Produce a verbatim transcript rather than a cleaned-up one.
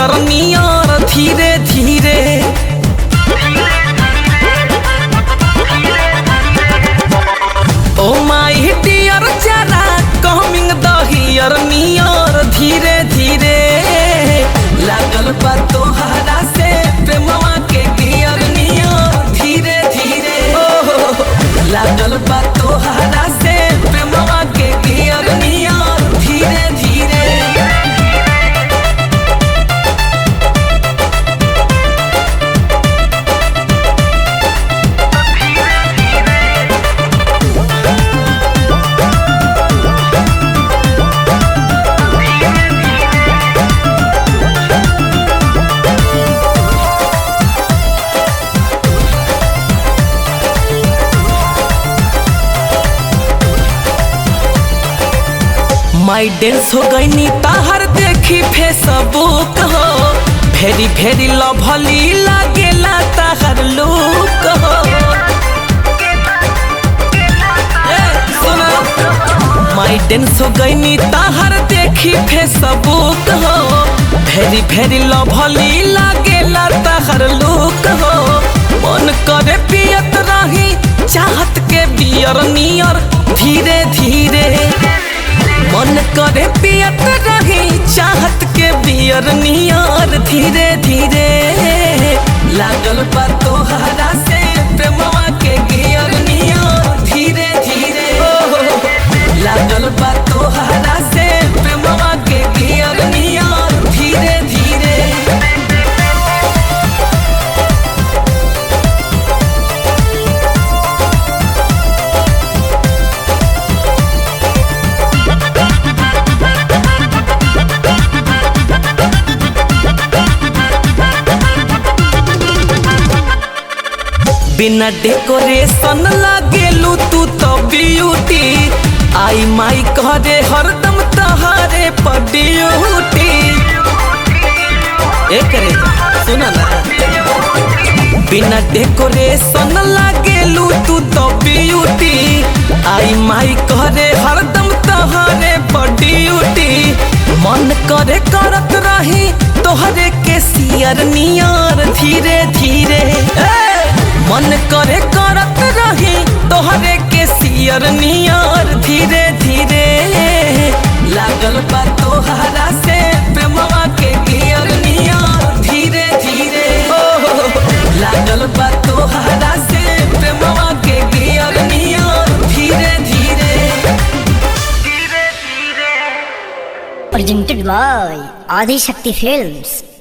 Gear नियर धीरे धीरे। Oh my Deere जरा कमिंग द हियर नियर धीरे धीरे। लागल बा तोहरा से प्रेमवा के गियर नियर धीरे धीरे। ओ लागल बा तोहरा से प्रेमवा के गियर नियर धीरे धीरे। माई डेंस हो गई नी ताहर देखी फेसबुक हो। भेरी भेरी लभली लागेला ताहर लुक हो। माई डेंस हो गई नी ताहर देखी फेसबुक हो। भेरी भेरी लभली लागेला ताहर लुक हो। मन करे पियत रही चाहत के बियर नियर धीरे धीरे। मन करे पियत रही चाहत के बियर नियर धीरे धीरे। लागल बा तोहरा से प्रेमवा के गियर नियर धीरे धीरे। लागल बा तोहरा से प्रेमवा के गियर नियर धीरे धीरे। बिना डेकोरेशन लागेलू तू तो ब्यूटी। आई माई करे हरदम तहारे पर ड्यूटी। एक रे सुना ना। बिना डेकोरेशन लागेलू तू तो ब्यूटी। आई माई करे हरदम तहारे पर ड्यूटी। मन करे करत रही तोहरे के सियर नियर धीरे धीरे। मन करे करत रही तोहरे के सियर नियर धीरे धीरे। लागल बा तोहरा से प्रेमवा के गियर नियर धीरे धीरे। लागल बा तोहरा से प्रेमवा के गियर नियर धीरे धीरे। Presented by Adi Shakti Films।